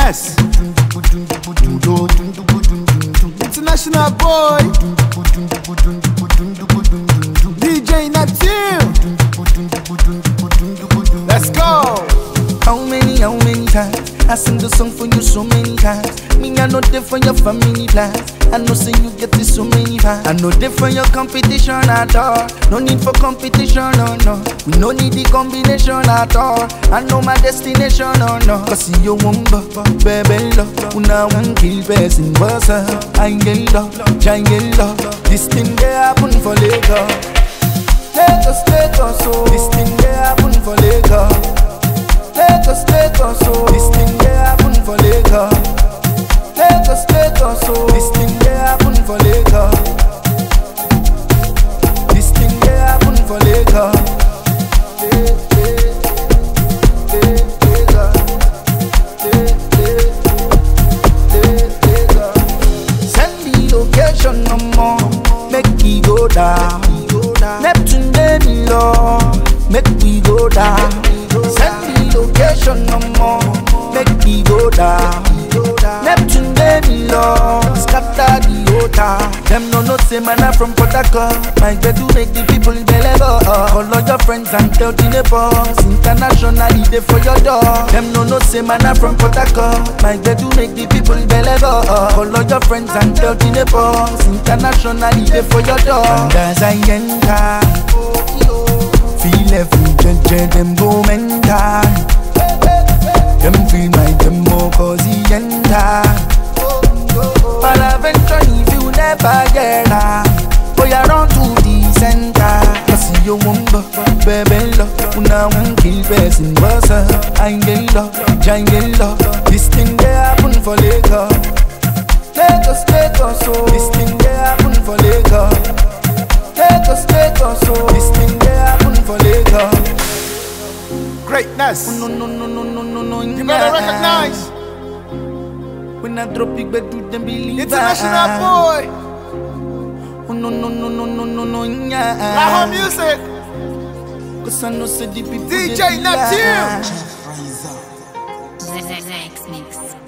Greatness. International boy. DJ Natil. Let's go. How many times I sing the song for you so many times. Me, I know there for your family plans. I know say you get it so many times. I know there for your competition at all. No need for competition, no, no. We no need the combination at all. I know my destination, no, no. Cause you won't baby love. Una won't kill person, what's up? I get love, giant love. This thing they happen for Lagos. Lagos, so this thing they happen for Lagos. Lagos, so this thing they happen for Lagos. Lagos, so this thing they happen for Lagos. This thing they happen for Lagos. Send the location no more, make we go down. Neptune baby Lord, make we go down. Send the location no more, make we go down. Neptune baby Lord, scatter the water. Them no say man I'm from Port Harcourt. My bed to make the people believe. Call all your friends and tell the neighbors. Internationally they for your door. Them no say man I'm from Port Harcourt. My bed to make the people believe. Call all your friends and tell the neighbors. Internationally they for your door. And as I enter, feel every judge them go mental. Them feel my demo cause he enter. But eventually if you never get her, boy I run to the center. Cause you won't baby love. Una won't kill person, what's up? I get love, giant love. This thing they happen for Lagos. Lagos, so this thing they happen for Lagos. Lagos, so this thing they happen for Lagos. Greatness. No, You better recognize. When I drop it, but do them believe. International boy. Oh no, yeah. Lahore music. Cause I know say the people DJ Natil. X Mix.